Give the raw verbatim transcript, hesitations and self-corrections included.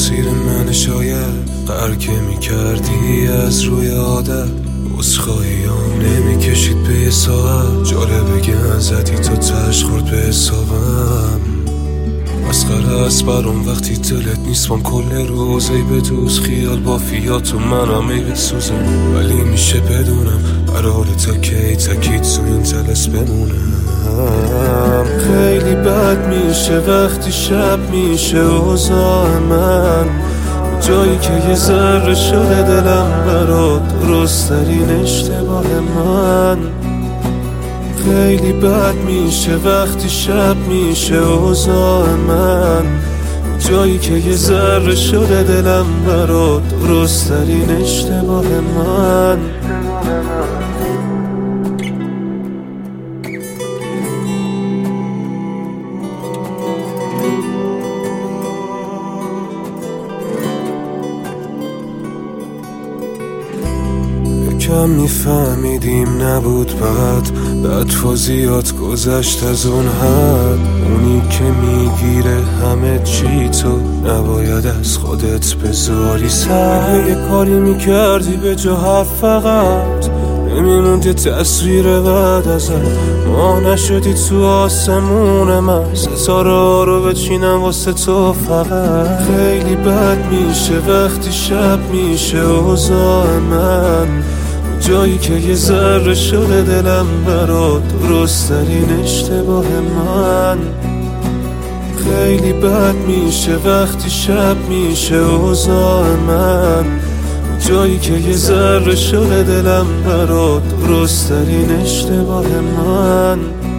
تقصیر من شاید قهر که میکردی از روی عادت عذرخواهیام نمیکشید به یه ساعت جالبه گن زدی تا تش خورد به حسابم مسخره است برام وقتی دلت نیست بام کل روز ای به دوست خیال با فیات و منم ای بسوزم ولی میشه بدونم قراره تا کی تکید تو این تلس بمونم خیلی بد میشه وقتی شب میشه اوضاع من جایی که یه ذره شده دلم برات درست ترین اشتباه من خیلی بد میشه وقتی شب میشه اوضاع من جایی که یه ذره شده دلم برات درست ترین اشتباه من کم میفهمیدیم نبود بعد بعد فازیات گذشت از اون حد اونی که میگیره همه چی تو نباید از خودت بذاری سر یه کاری میکردی به جا حرف فقط نمیموند یه تصویر بعد ازت ما نشدی تو آسمون من ستاره رو بچینم واسه تو فقط خیلی بد میشه وقتی شب میشه اوضاع من جایی که یه ذره شده دلم برات درست ترین اشتباه من خیلی بد میشه وقتی شب میشه اوضاع من جایی که یه ذره شده دلم برات درست ترین اشتباه من